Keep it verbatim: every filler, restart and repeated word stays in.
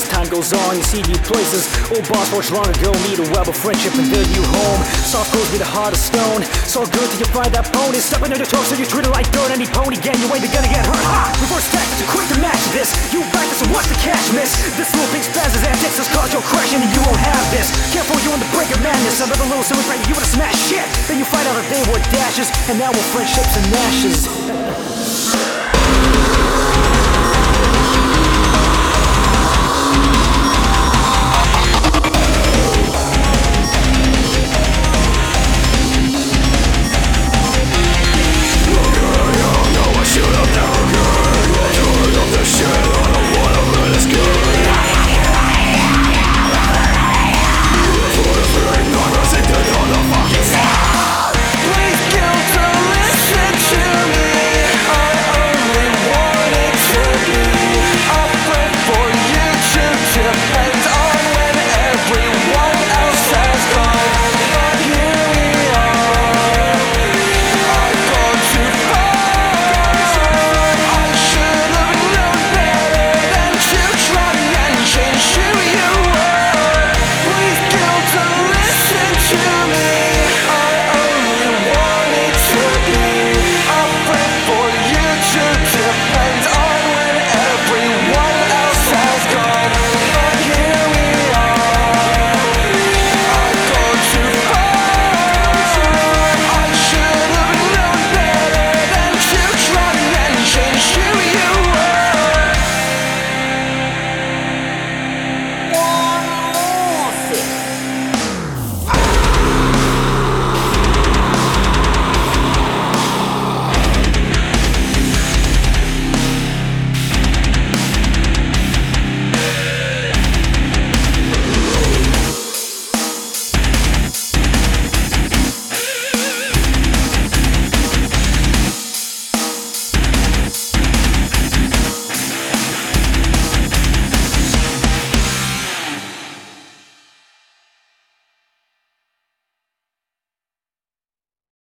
as time goes on, you see new places. Old boss watched long ago, meet a web of friendship and their new home. Soft clothes with a heart of stone, so good till you find that bone. It's stepping on your toes, so you treat it like dirt. Any pony gang, you ain't gonna get hurt. Ha! Reverse tactics, you quick to match this. You back this and watch the cash miss. This little pig spaz his antics has caused your crashing, and you won't have this. Careful, you on the brink of madness. Another little silly prank, you wanna smash shit. Then you find out a day where dashes, and now we're friendships and ashes.